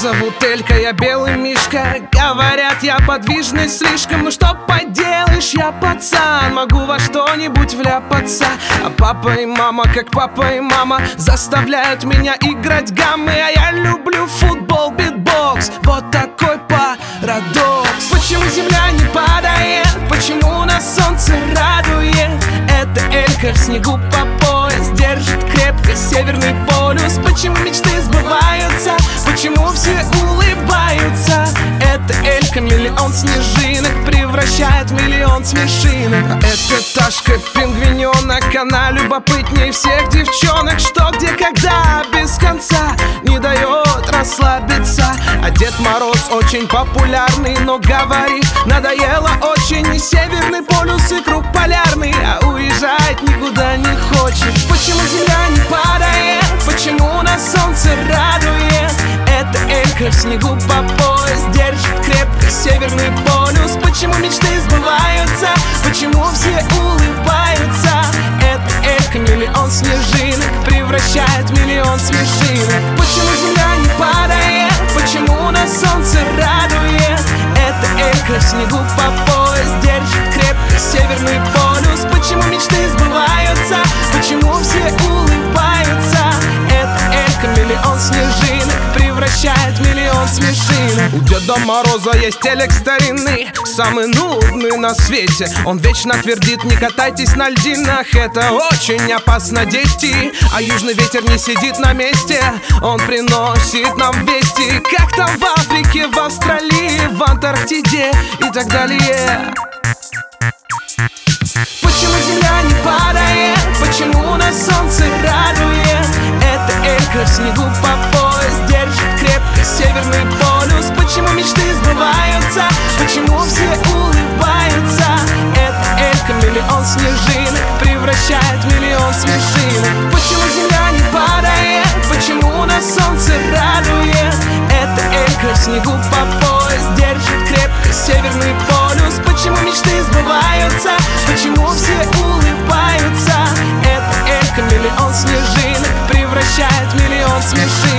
зовут Элька, я белый мишка. Говорят, я подвижный слишком. Ну что поделаешь, я пацан, могу во что-нибудь вляпаться. А папа и мама, как папа и мама, заставляют меня играть гаммы. А я люблю футбол, битбокс, вот такой парадокс. Почему земля не падает? Почему нас солнце радует? Это Элька в снегу по пояс, держит крепко Северный полюс. Почему мечты сбываются? Почему все улыбаются? Это Элька миллион снежинок превращает в миллион смешинок. А это Ташка пингвиненок, она любопытнее всех девчонок. Что, где, когда, без конца не дает расслабиться. А Дед Мороз очень популярный, но говорит, надоело очень и Северный полюс, и круг полярный, а уезжать никуда не хочет. Почему земля не падает? Почему нас солнце радует? Это Элька в снегу по пояс, держит крепко Северный полюс. Почему мечты сбываются? Почему все улыбаются? Это Элька миллион снежинок превращает в миллион смешинок. Почему земля не падает? Почему нас солнце радует? Это Элька в снегу по пояс, держит крепко Северный полюс. Почему мечты сбываются? Почему все улыбаются? Это Элька миллион снежинок превращает в миллион смешинок. У Деда Мороза есть телек старинный, самый нудный на свете. Он вечно твердит, не катайтесь на льдинах, это очень опасно, дети. А южный ветер не сидит на месте, он приносит нам вести. Как там в Африке, в Австралии, в Антарктиде и так далее. Почему земля не падает? Почему нас солнце радует? Это Элька в снегу по пояс, держит крепко Северный полюс. Почему мечты сбываются? Почему все улыбаются? Это Элька миллион снежинок превращает в миллион смешинок. Почему земля не падает? Почему нас солнце радует? Это Элька в снегу по пояс, держит крепко Северный полюс. Почему мечты сбываются? Почему все улыбаются? Это Элька миллион снежинок превращает в миллион смешинок.